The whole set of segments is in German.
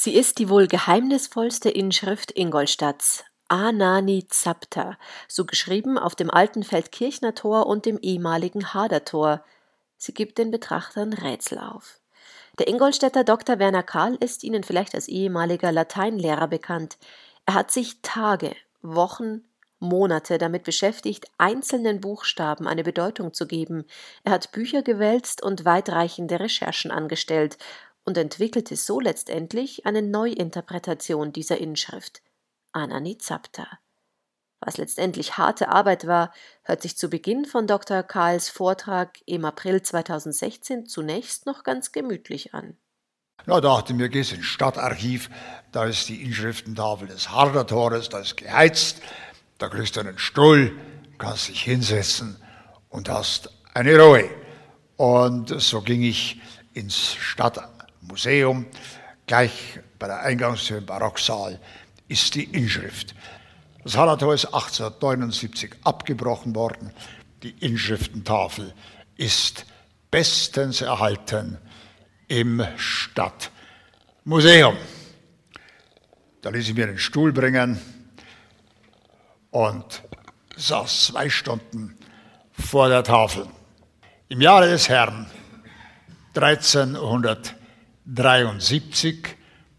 Sie ist die wohl geheimnisvollste Inschrift Ingolstadts, Ānani-Zapta, so geschrieben auf dem alten Feldkirchner Tor und dem ehemaligen Hadertor. Sie gibt den Betrachtern Rätsel auf. Der Ingolstädter Dr. Werner Kahl ist Ihnen vielleicht als ehemaliger Lateinlehrer bekannt. Er hat sich Tage, Wochen, Monate damit beschäftigt, einzelnen Buchstaben eine Bedeutung zu geben. Er hat Bücher gewälzt und weitreichende Recherchen angestellt und entwickelte so letztendlich eine Neuinterpretation dieser Inschrift, Ānani-Zapta. Was letztendlich harte Arbeit war, hört sich zu Beginn von Dr. Kahls Vortrag im April 2016 zunächst noch ganz gemütlich an. Na, dachte mir, gehst ins Stadtarchiv, da ist die Inschriftentafel des Hadertores, da ist geheizt, da kriegst du einen Stuhl, kannst dich hinsetzen und hast eine Ruhe. Und so ging ich ins Stadtmuseum, gleich bei der Eingangstür im Barocksaal ist die Inschrift. Das Hadertor ist 1879 abgebrochen worden. Die Inschriftentafel ist bestens erhalten im Stadtmuseum. Da ließ ich mir den Stuhl bringen und saß 2 Stunden vor der Tafel. Im Jahre des Herrn 1373,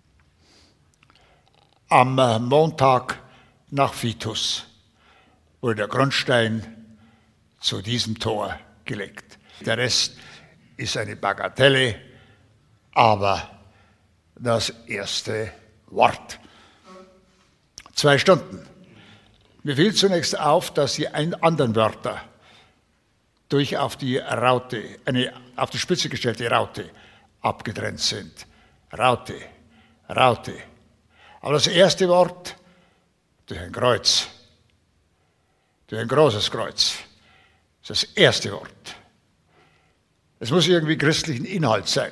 am Montag nach Vitus, wurde der Grundstein zu diesem Tor gelegt. Der Rest ist eine Bagatelle, aber das erste Wort. 2 Stunden. Mir fiel zunächst auf, dass die anderen Wörter durch auf die Raute, eine auf die Spitze gestellte Raute abgetrennt sind. Raute, Raute. Aber das erste Wort durch ein Kreuz, durch ein großes Kreuz, ist das erste Wort. Es muss irgendwie christlichen Inhalt sein.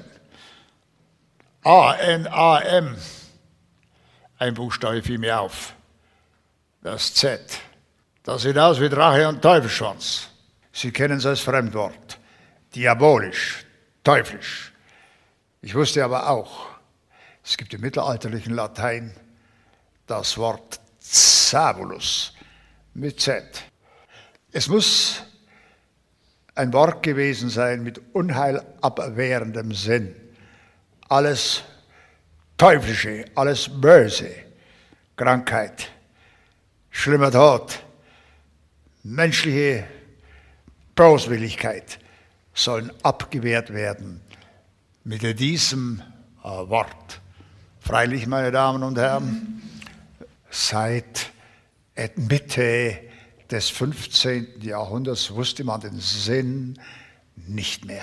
A-N-A-M, ein Buchstabe fiel mir auf. Das Z. Das sieht aus wie Drache und Teufelsschwanz. Sie kennen es als Fremdwort. Diabolisch, teuflisch. Ich wusste aber auch, es gibt im mittelalterlichen Latein das Wort Zabulus mit Z. Es muss ein Wort gewesen sein mit unheilabwehrendem Sinn. Alles Teuflische, alles Böse, Krankheit, schlimmer Tod, menschliche Boswilligkeit sollen abgewehrt werden mit diesem Wort. Freilich, meine Damen und Herren, seit Mitte des 15. Jahrhunderts wusste man den Sinn nicht mehr.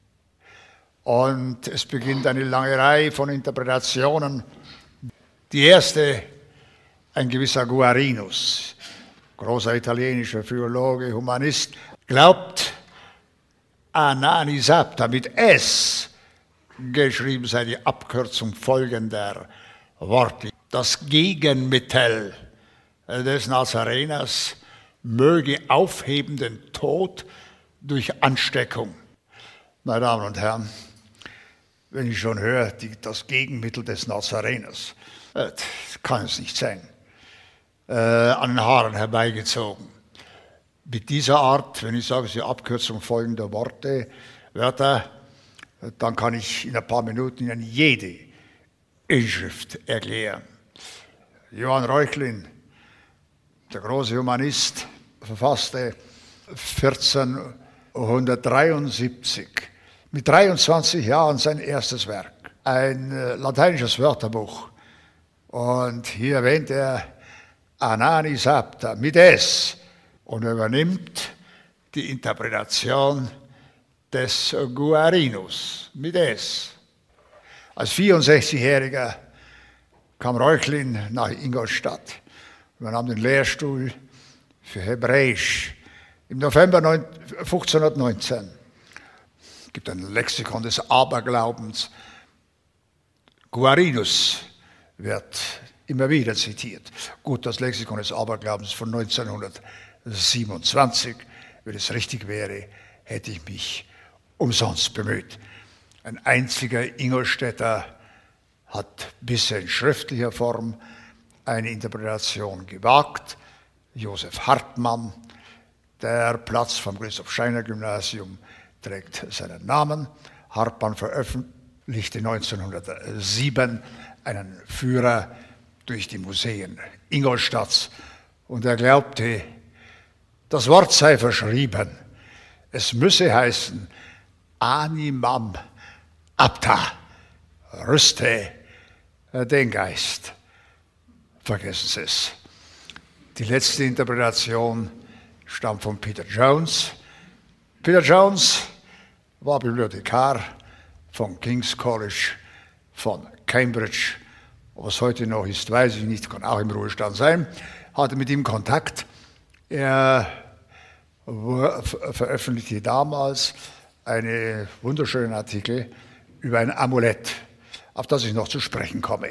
Und es beginnt eine lange Reihe von Interpretationen. Die erste, ein gewisser Guarinus, großer italienischer Philologe, Humanist, glaubt, Ānani-Zapta mit S geschrieben sei die Abkürzung folgender Worte. Das Gegenmittel des Nazareners möge aufheben den Tod durch Ansteckung. Meine Damen und Herren, wenn ich schon höre, das Gegenmittel des Nazareners, das kann es nicht sein, an den Haaren herbeigezogen. Mit dieser Art, wenn ich sage, es ist die Abkürzung folgender Wörter, dann kann ich in ein paar Minuten Ihnen jede Inschrift erklären. Johann Reuchlin, der große Humanist, verfasste 1473 mit 23 Jahren sein erstes Werk, ein lateinisches Wörterbuch. Und hier erwähnt er Ānani-Zapta mit S und übernimmt die Interpretation des Guarinus mit S. Als 64-Jähriger kam Reuchlin nach Ingolstadt. Wir nahmen den Lehrstuhl für Hebräisch. Im November 1519 gibt ein Lexikon des Aberglaubens. Guarinus wird immer wieder zitiert. Gut, das Lexikon des Aberglaubens von 1927, wenn es richtig wäre, hätte ich mich umsonst bemüht. Ein einziger Ingolstädter hat bisher in schriftlicher Form eine Interpretation gewagt. Josef Hartmann, der Platz vom Christoph-Scheiner-Gymnasium trägt seinen Namen. Hartmann veröffentlichte 1907 einen Führer durch die Museen Ingolstadts und er glaubte, das Wort sei verschrieben. Es müsse heißen, animam apta, rüste den Geist. Vergessen Sie es. Die letzte Interpretation stammt von Peter Jones. Peter Jones war Bibliothekar von King's College von Cambridge. Ob es heute noch ist, weiß ich nicht, kann auch im Ruhestand sein. Hatte mit ihm Kontakt. Er veröffentlichte damals einen wunderschönen Artikel über ein Amulett, auf das ich noch zu sprechen komme,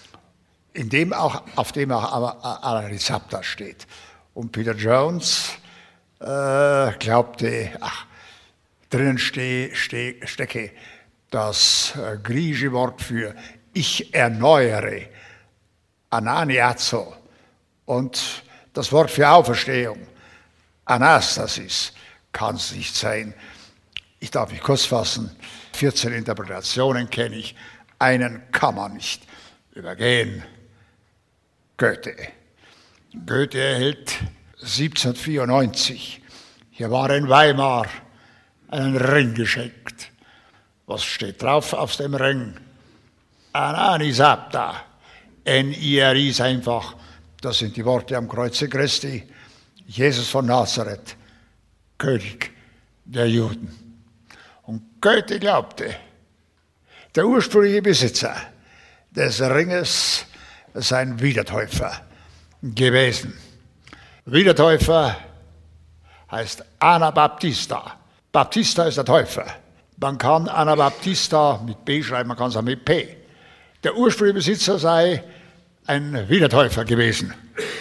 auf dem auch Ananisapta steht. Und Peter Jones glaubte, drinnen stecke das griechische Wort für ich erneuere, ananiazo, und das Wort für Auferstehung, Anastasis, kann es nicht sein. Ich darf mich kurz fassen, 14 Interpretationen kenne ich, einen kann man nicht übergehen. Goethe. Goethe erhielt 1794, hier war in Weimar, einen Ring geschenkt. Was steht drauf auf dem Ring? Ananisapta, N-I-R-I einfach, das sind die Worte am Kreuze Christi, Jesus von Nazareth, König der Juden. Und Goethe glaubte, der ursprüngliche Besitzer des Ringes sei ein Wiedertäufer gewesen. Wiedertäufer heißt Anabaptista. Baptista ist der Täufer. Man kann Anabaptista mit B schreiben, man kann es auch mit P. Der ursprüngliche Besitzer sei ein Wiedertäufer gewesen,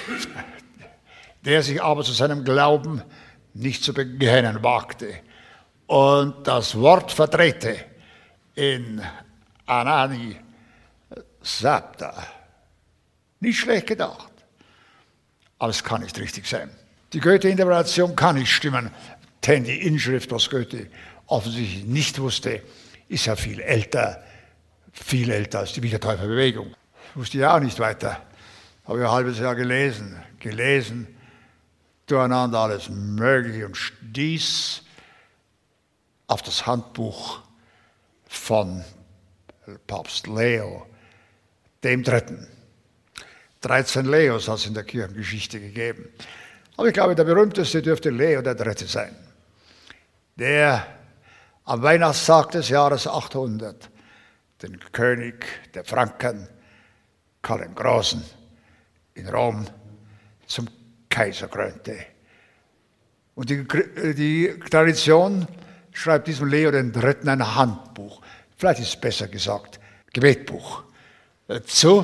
der sich aber zu seinem Glauben nicht zu bekennen wagte und das Wort verdrehte in Anani Sapta. Nicht schlecht gedacht, aber es kann nicht richtig sein. Die Goethe-Interpretation kann nicht stimmen, denn die Inschrift, was Goethe offensichtlich nicht wusste, ist ja viel älter als die Wiedertäuferbewegung. Wusste ja auch nicht weiter. Habe ich ein halbes Jahr gelesen, durcheinander alles Mögliche und stieß auf das Handbuch von Papst Leo dem Dritten. 13 Leos hat es in der Kirchengeschichte gegeben. Aber ich glaube, der berühmteste dürfte Leo der Dritte sein, der am Weihnachtstag des Jahres 800 den König der Franken, Karl den Großen, in Rom zum Kaiser krönte. Und die Tradition schreibt diesem Leo den Dritten ein Handbuch, vielleicht ist es besser gesagt, Gebetbuch, zu,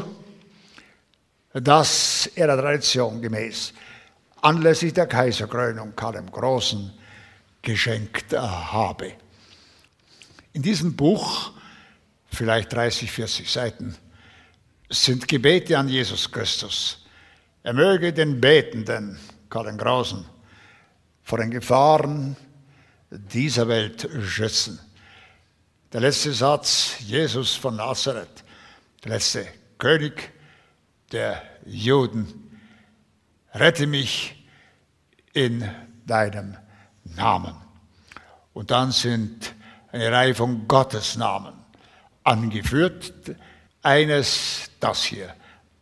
das er der Tradition gemäß anlässlich der Kaiserkrönung Karl dem Großen geschenkt habe. In diesem Buch, vielleicht 30, 40 Seiten, sind Gebete an Jesus Christus. Er möge den Betenden, Karl den Großen, vor den Gefahren dieser Welt schützen. Der letzte Satz, Jesus von Nazareth, der letzte König der Juden, rette mich in deinem Namen. Und dann sind eine Reihe von Gottesnamen angeführt. Eines, das hier,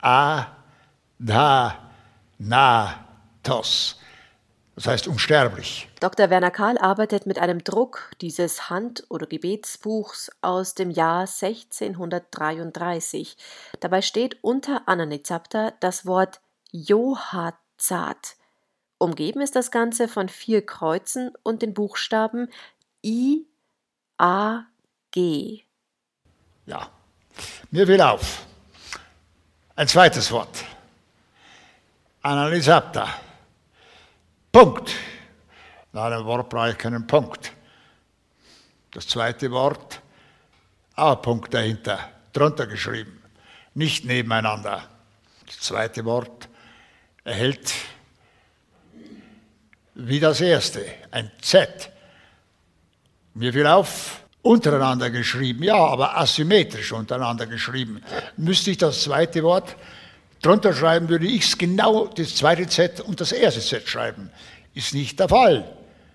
Tos, das heißt unsterblich. Dr. Werner Kahl arbeitet mit einem Druck dieses Hand- oder Gebetsbuchs aus dem Jahr 1633. Dabei steht unter Ananisapta das Wort Johazat. Umgeben ist das Ganze von 4 Kreuzen und den Buchstaben I, A, G. Ja, mir fiel auf. Ein zweites Wort. Ananisapta. Punkt. Nach einem Wort brauche ich keinen Punkt. Das zweite Wort, auch ein Punkt dahinter, drunter geschrieben. nicht nebeneinander. Das zweite Wort erhält wie das erste, ein Z. Mir fiel auf, untereinander geschrieben, ja, aber asymmetrisch untereinander geschrieben. Müsste ich das zweite Wort drunter schreiben, würde ich es genau das zweite Z und das erste Z schreiben. Ist nicht der Fall.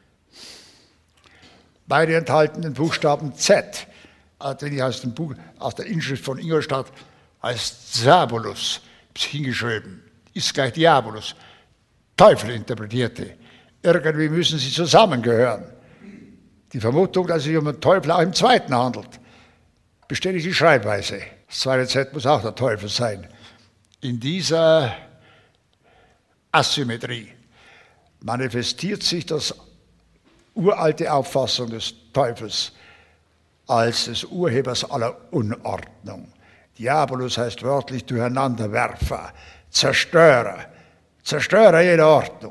Beide enthalten den Buchstaben Z, den ich aus der Inschrift von Ingolstadt heißt Diabolus, hingeschrieben, ist gleich Diabolus, Teufel interpretierte. Irgendwie müssen sie zusammengehören. Die Vermutung, dass es sich um den Teufel auch im zweiten handelt, bestätigt die Schreibweise. Das zweite Z muss auch der Teufel sein. In dieser Asymmetrie manifestiert sich das uralte Auffassung des Teufels als des Urhebers aller Unordnung. Diabolus heißt wörtlich Durcheinanderwerfer, Zerstörer, Zerstörer jeder Ordnung.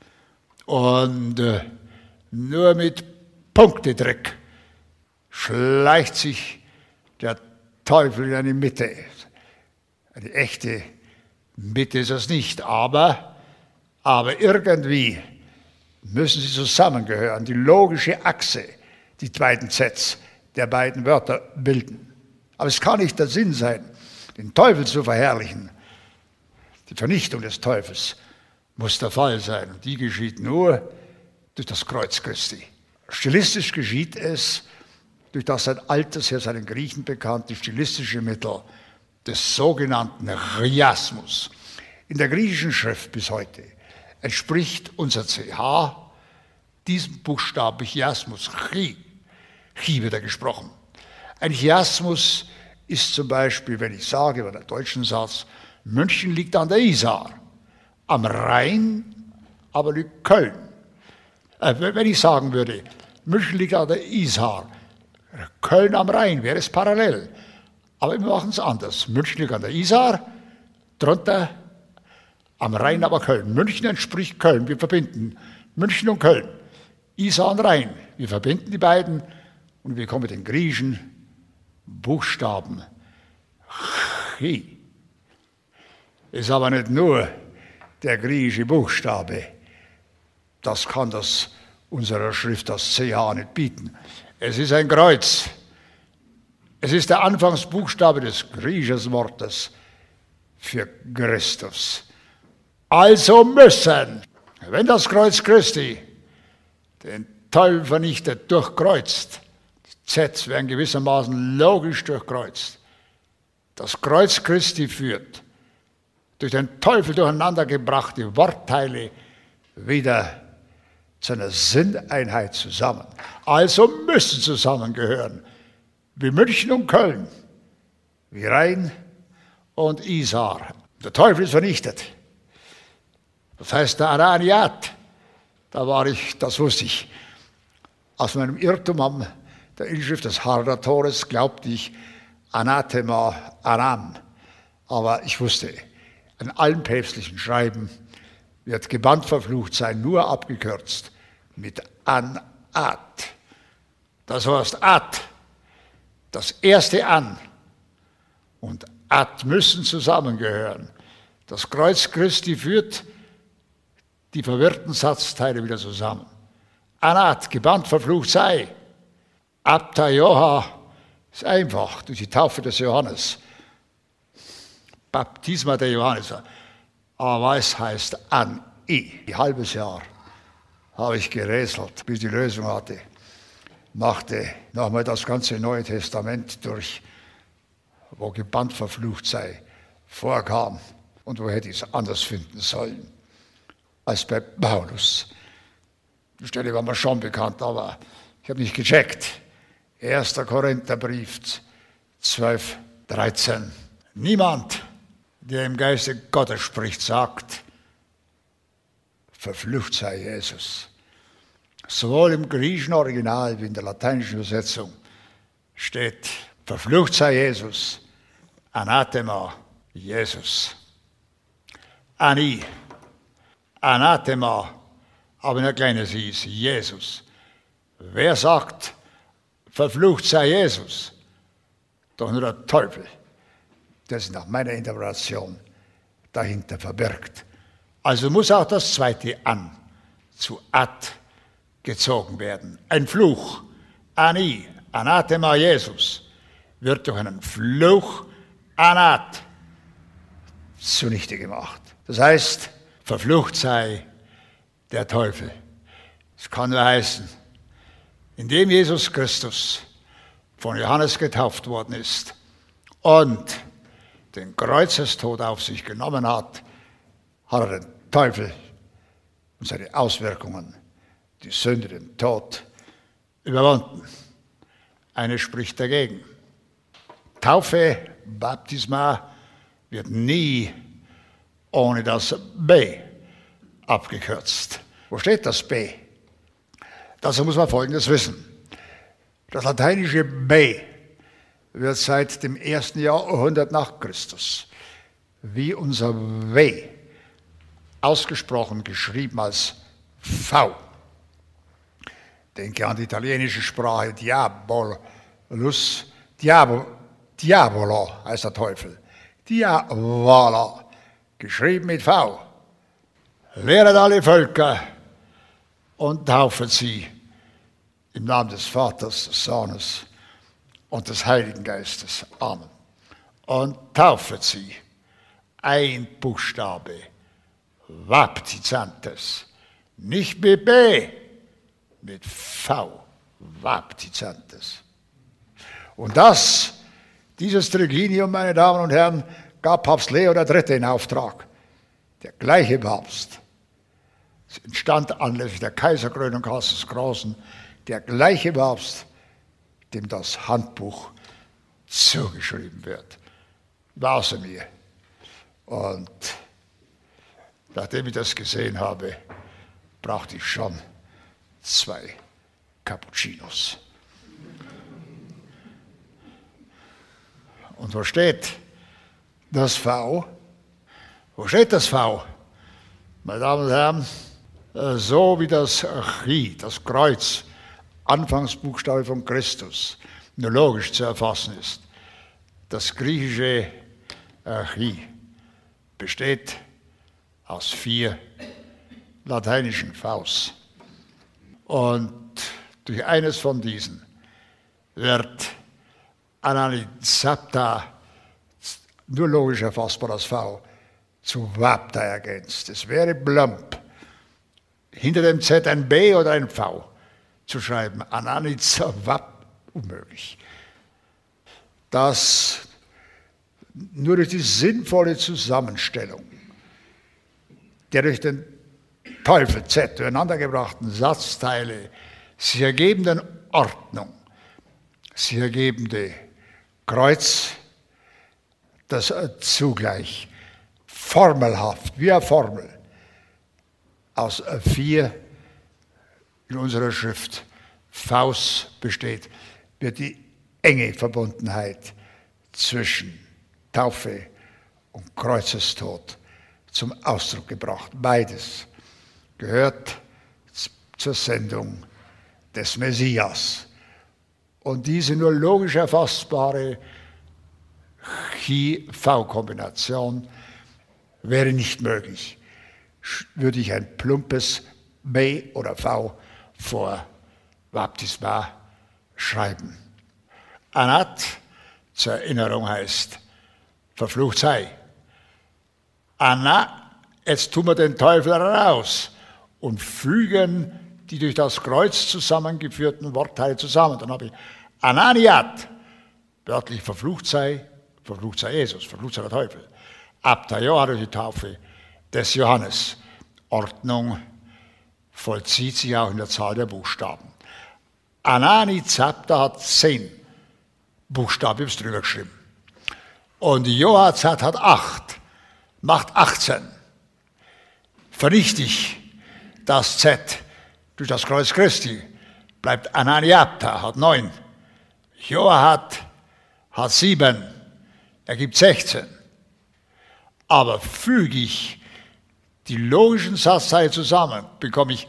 Und nur mit Punktetrick schleicht sich der Teufel in eine Mitte. Eine echte Mitte ist es nicht, aber irgendwie müssen sie zusammengehören. Die logische Achse, die beiden Sets der beiden Wörter bilden. Aber es kann nicht der Sinn sein, den Teufel zu verherrlichen. Die Vernichtung des Teufels muss der Fall sein. Und die geschieht nur durch das Kreuz Christi. Stilistisch geschieht es durch das seit alters her seinen Griechen bekannte stilistische Mittel des sogenannten Chiasmus. In der griechischen Schrift bis heute entspricht unser CH diesem Buchstaben Chiasmus. Chi wird er gesprochen. Ein Chiasmus ist zum Beispiel, wenn ich sage, bei der deutschen Satz, München liegt an der Isar, am Rhein aber liegt Köln. Wenn ich sagen würde, München liegt an der Isar, Köln am Rhein, wäre es parallel. Aber wir machen es anders. München liegt an der Isar, drunter am Rhein aber Köln. München entspricht Köln, wir verbinden München und Köln. Isar und Rhein, wir verbinden die beiden und wir kommen mit den griechischen Buchstaben Chi. Ist aber nicht nur der griechische Buchstabe. Das kann das unserer Schrift, das CH, nicht bieten. Es ist ein Kreuz. Es ist der Anfangsbuchstabe des griechischen Wortes für Christus. Also müssen, wenn das Kreuz Christi den Teufel vernichtet, durchkreuzt, die Zs werden gewissermaßen logisch durchkreuzt. Das Kreuz Christi führt durch den Teufel durcheinandergebrachte Wortteile wieder zu einer Sinneinheit zusammen. Also müssen zusammengehören, wie München und Köln, wie Rhein und Isar. Der Teufel ist vernichtet. Das heißt, der Ananiat, das wusste ich, aus meinem Irrtum am der Inschrift des Harder-Tores glaubte ich Anathema Aram. Aber ich wusste, in allen päpstlichen Schreiben wird gebannt verflucht sein, nur abgekürzt mit Anat. Das heißt Ad, das erste An und Ad müssen zusammengehören. Das Kreuz Christi führt die verwirrten Satzteile wieder zusammen. Anat, gebannt verflucht sei. Abta Joha ist einfach durch die Taufe des Johannes. Baptisma der Johannes. Aber es heißt an I. Ein halbes Jahr habe ich gerätselt, bis ich die Lösung hatte. Machte nochmal das ganze Neue Testament durch, wo gebannt verflucht sei, vorkam. Und wo hätte ich es anders finden sollen als bei Paulus. Die Stelle war mir schon bekannt, aber ich habe nicht gecheckt. 1. Korintherbrief 12, 13. Niemand, der im Geiste Gottes spricht, sagt, verflucht sei Jesus. Sowohl im griechischen Original wie in der lateinischen Übersetzung steht, verflucht sei Jesus, Anathema, Jesus. Ani, Anathema, aber in ein kleines hieß Jesus. Wer sagt, verflucht sei Jesus? Doch nur der Teufel. das nach meiner Interpretation dahinter verbirgt. Also muss auch das zweite an zu ad gezogen werden. Ein Fluch, ani, anathema Jesus, wird durch einen Fluch, anat, zunichte gemacht. Das heißt, verflucht sei der Teufel. Es kann nur heißen, indem Jesus Christus von Johannes getauft worden ist und den Kreuzestod auf sich genommen hat, hat er den Teufel und seine Auswirkungen, die Sünde, den Tod, überwunden. Eine spricht dagegen. Taufe, Baptisma, wird nie ohne das B abgekürzt. Wo steht das B? Dazu muss man Folgendes wissen. Das lateinische B wird seit dem 1. Jahrhundert nach Christus wie unser W ausgesprochen geschrieben als V. Denke an die italienische Sprache Diabolus, Diabolo heißt der Teufel. Diavola, geschrieben mit V. Lehret alle Völker und taufet sie im Namen des Vaters, des Sohnes und des Heiligen Geistes. Amen. Und taufet sie. Ein Buchstabe. Baptizantes. Nicht mit B, mit V. Baptizantes. Und dieses Triginium, meine Damen und Herren, gab Papst Leo III. In Auftrag. Der gleiche Papst. Es entstand anlässlich der Kaiserkrönung Karls des Großen der gleiche Papst, dem das Handbuch zugeschrieben wird. War außer mir. Und nachdem ich das gesehen habe, brauchte ich schon 2 Cappuccinos. Und wo steht das V? Wo steht das V? Meine Damen und Herren, so wie das Chi, das Kreuz, Anfangsbuchstabe von Christus, nur logisch zu erfassen ist. Das griechische Chi besteht aus 4 lateinischen Vs. Und durch eines von diesen wird Ananizapta, nur logisch erfassbar das V, zu Vapta ergänzt. Es wäre plump, hinter dem Z ein B oder ein V zu schreiben. Ananizapta, unmöglich. Das nur durch die sinnvolle Zusammenstellung der durch den Teufel Z durcheinandergebrachten Satzteile sich ergebenden Ordnung, sich ergebende Kreuz, das zugleich formelhaft, wie eine Formel, aus 4 in unserer Schrift Vs besteht, wird die enge Verbundenheit zwischen Taufe und Kreuzestod zum Ausdruck gebracht. Beides gehört zur Sendung des Messias. Und diese nur logisch erfassbare Chi-V-Kombination wäre nicht möglich, würde ich ein plumpes B oder V vor Baptisma schreiben. Anat, zur Erinnerung, heißt verflucht sei. Anna, jetzt tun wir den Teufel raus und fügen die durch das Kreuz zusammengeführten Wortteile zusammen. Dann habe ich Ananiat, wörtlich verflucht sei Jesus, verflucht sei der Teufel. Apta Johann durch die Taufe des Johannes. Ordnung vollzieht sich auch in der Zahl der Buchstaben. Ananizapta hat 10 Buchstaben, ich habe es drüber geschrieben. Und Joazat hat 8, macht 18. Vernichte ich das Z durch das Kreuz Christi, bleibt Ananiapta, hat 9. Joahat hat 7, ergibt 16. Aber füge ich die logischen Satzteile zusammen, bekomme ich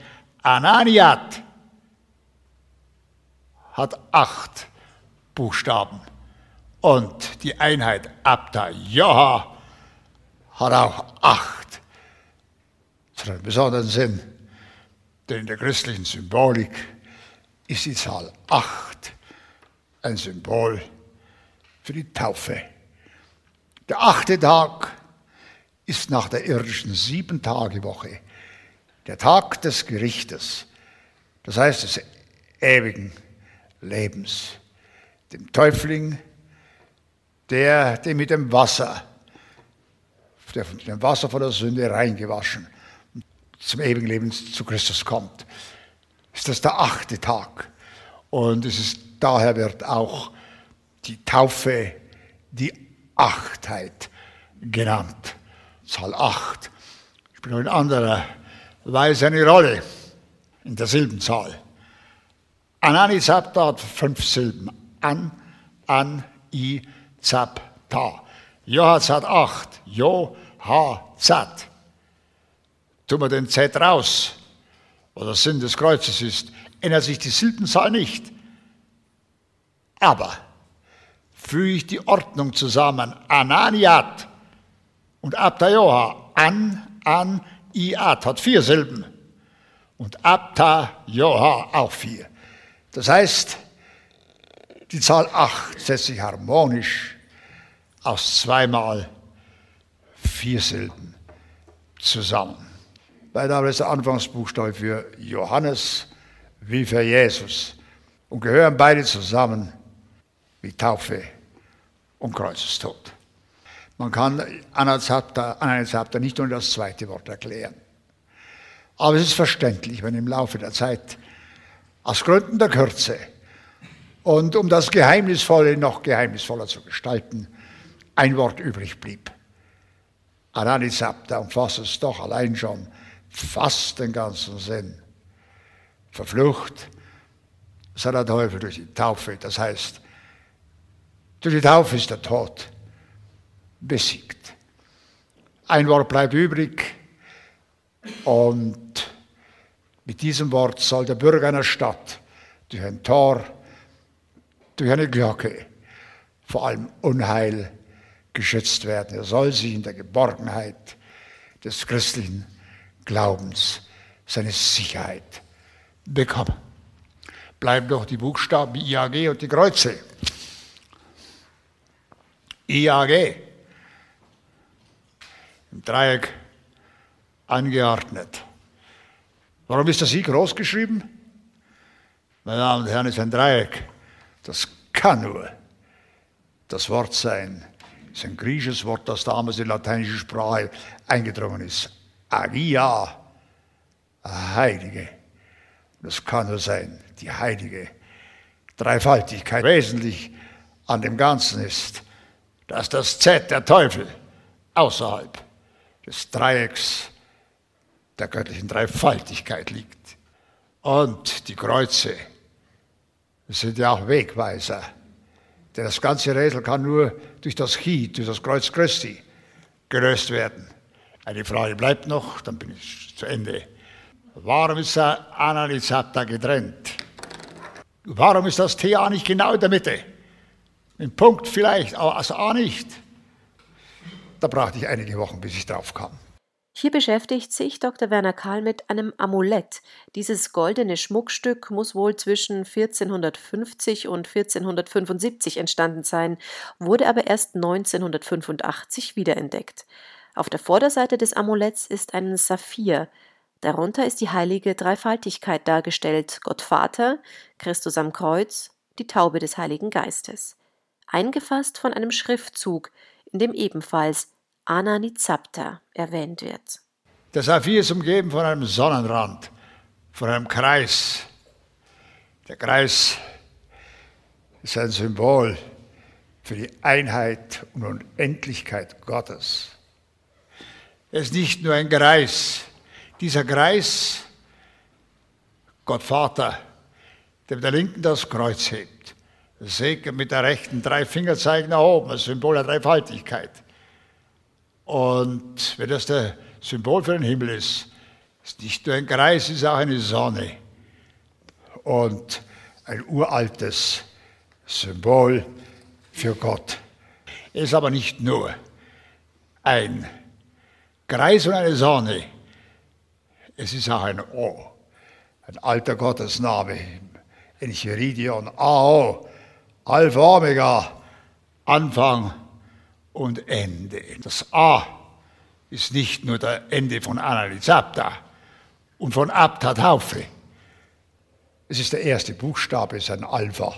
Ananiat, hat 8 Buchstaben Und die Einheit Abta Joha hat auch 8. Das hat einen besonderen Sinn, denn in der christlichen Symbolik ist die Zahl 8 ein Symbol für die Taufe. Der 8. Tag ist nach der irdischen 7-Tage-Woche der Tag des Gerichtes, das heißt des ewigen Lebens. Dem Täufling, der mit dem Wasser von der Sünde reingewaschen zum ewigen Leben zu Christus kommt, ist das der 8. Tag. Und daher wird auch die Taufe die Achtheit genannt. Zahl 8 spielt noch in anderer Weise eine Rolle in der Silbenzahl. Anani Zapta hat 5 Silben. An, I, Zap, Ta. Johatz hat 8. Jo, Ha, Zat. Tun wir den Z raus, was der Sinn des Kreuzes ist, ändert sich die Silbenzahl nicht. Aber füge ich die Ordnung zusammen, Ananiat und Abta Joha, an, Iat, hat 4 Silben. Und Abta Joha auch 4. Das heißt, die Zahl 8 setzt sich harmonisch aus 2 mal 4 Silben zusammen. Beide ist der Anfangsbuchstabe für Johannes wie für Jesus und gehören beide zusammen wie Taufe und Kreuzestod. Man kann Ananias-Zapta nicht ohne das zweite Wort erklären. Aber es ist verständlich, wenn im Laufe der Zeit aus Gründen der Kürze und um das Geheimnisvolle noch geheimnisvoller zu gestalten, ein Wort übrig blieb. Ananias-Zapta umfasst es doch allein schon fast den ganzen Sinn. Verflucht sei der Teufel durch die Taufe, das heißt, durch die Taufe ist der Tod besiegt. Ein Wort bleibt übrig und mit diesem Wort soll der Bürger einer Stadt durch ein Tor, durch eine Glocke vor allem Unheil geschützt werden. Er soll sich in der Geborgenheit des christlichen Glaubens seine Sicherheit bekommen. Bleiben doch die Buchstaben IAG und die Kreuze. IAG, im Dreieck angeordnet. Warum ist das I groß geschrieben? Meine Damen und Herren, es ist ein Dreieck. Das kann nur das Wort sein. Es ist ein griechisches Wort, das damals in die lateinische Sprache eingedrungen ist. Agia, Heilige. Das kann nur sein, die heilige Dreifaltigkeit. Wesentlich an dem Ganzen ist, dass das Z, der Teufel, außerhalb des Dreiecks der göttlichen Dreifaltigkeit liegt. Und die Kreuze sind ja auch Wegweiser. Denn das ganze Rätsel kann nur durch das Chi, durch das Kreuz Christi gelöst werden. Eine Frage bleibt noch, dann bin ich zu Ende. Warum ist der Ananias-Zapta getrennt? Warum ist das TA nicht genau in der Mitte? Ein Punkt vielleicht, aber das A nicht. Da brauchte ich einige Wochen, bis ich drauf kam. Hier beschäftigt sich Dr. Werner Kahl mit einem Amulett. Dieses goldene Schmuckstück muss wohl zwischen 1450 und 1475 entstanden sein, wurde aber erst 1985 wiederentdeckt. Auf der Vorderseite des Amuletts ist ein Saphir. Darunter ist die heilige Dreifaltigkeit dargestellt: Gott Vater, Christus am Kreuz, die Taube des Heiligen Geistes. Eingefasst von einem Schriftzug, in dem ebenfalls Ananias-Zapta erwähnt wird. Der Saphir ist umgeben von einem Sonnenrand, von einem Kreis. Der Kreis ist ein Symbol für die Einheit und Unendlichkeit Gottes. Er ist nicht nur ein Kreis. Dieser Kreis, Gott Vater, der mit der Linken das Kreuz hebt, segnet mit der Rechten, 3 Fingerzeichen nach oben, das Symbol der Dreifaltigkeit. Und wenn das der Symbol für den Himmel ist nicht nur ein Kreis, ist auch eine Sonne und ein uraltes Symbol für Gott. Er ist aber nicht nur ein Kreis und eine Sonne. Es ist auch ein O, ein alter Gottesname, Enchiridion, AO, Alpha Omega, Anfang und Ende. Das A ist nicht nur das Ende von Ananizapta und von Abta Taufe. Es ist der erste Buchstabe, es ist ein Alpha.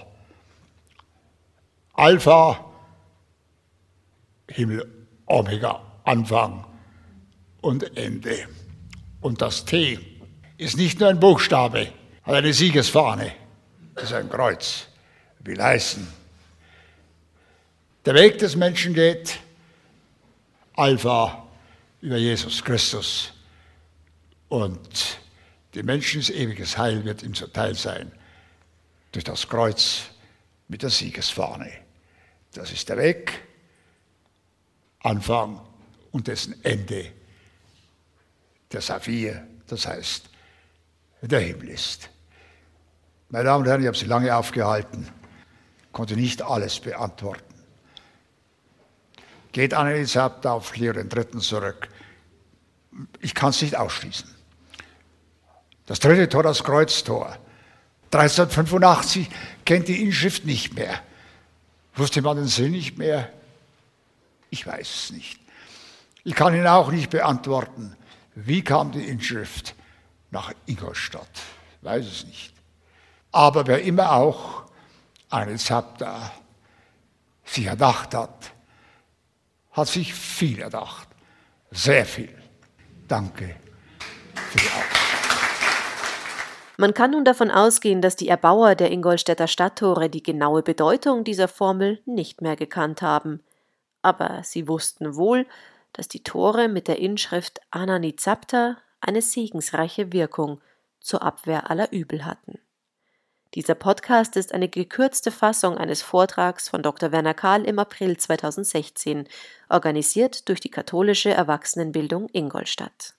Alpha, Himmel, Omega, Anfang und Ende. Und das T ist nicht nur ein Buchstabe, hat eine Siegesfahne. Das ist ein Kreuz, will heißen. Der Weg des Menschen geht Alpha über Jesus Christus. Und die Menschens ewiges Heil wird ihm zuteil sein durch das Kreuz mit der Siegesfahne. Das ist der Weg, Anfang und dessen Ende, der Saphir, das heißt, der Himmel ist. Meine Damen und Herren, ich habe Sie lange aufgehalten, konnte nicht alles beantworten. Geht Ananizapta auf Leo III. Zurück. Ich kann es nicht ausschließen. Das dritte Tor, das Kreuztor. 1385 kennt die Inschrift nicht mehr. Wusste man den Sinn nicht mehr? Ich weiß es nicht. Ich kann Ihnen auch nicht beantworten, wie kam die Inschrift nach Ingolstadt. Ich weiß es nicht. Aber wer immer auch Ananizapta sich erdacht hat, hat sich viel erdacht. Sehr viel. Danke für die Aufmerksamkeit. Man kann nun davon ausgehen, dass die Erbauer der Ingolstädter Stadttore die genaue Bedeutung dieser Formel nicht mehr gekannt haben. Aber sie wussten wohl, dass die Tore mit der Inschrift Ananizapta eine segensreiche Wirkung zur Abwehr aller Übel hatten. Dieser Podcast ist eine gekürzte Fassung eines Vortrags von Dr. Werner Kahl im April 2016, organisiert durch die Katholische Erwachsenenbildung Ingolstadt.